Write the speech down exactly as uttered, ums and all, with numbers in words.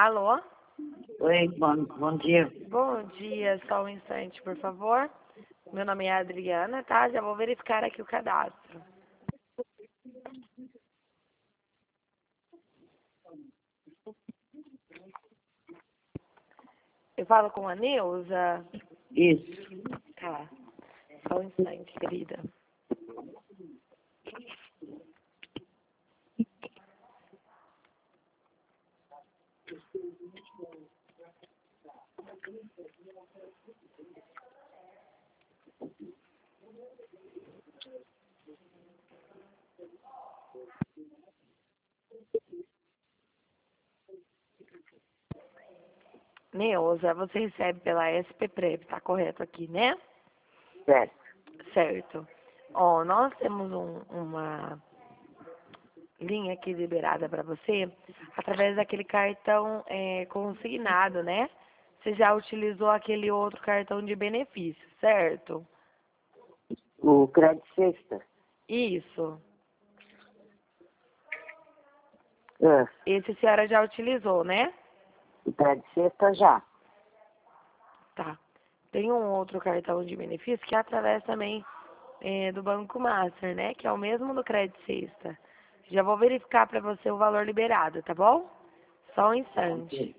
Alô? Oi, bom, bom dia. Bom dia, só um instante, por favor. Meu nome é Adriana, tá? Já vou verificar aqui o cadastro. Eu falo com a Neuza? Isso. Tá. Só um instante, querida. Neuza, você recebe pela S P Prev, tá correto aqui, né? Certo. Certo. Ó, nós temos um, uma linha aqui liberada para você através daquele cartão é, consignado, né? Você já utilizou aquele outro cartão de benefício, certo? O crédito sexta. Isso. É, Esse a senhora já utilizou, né? o crédito sexta já. Tá. Tem um outro cartão de benefício que é através também é, do Banco Master, né? Que é o mesmo do Crédito Sexta. Já vou verificar para você o valor liberado, tá bom? Só um instante.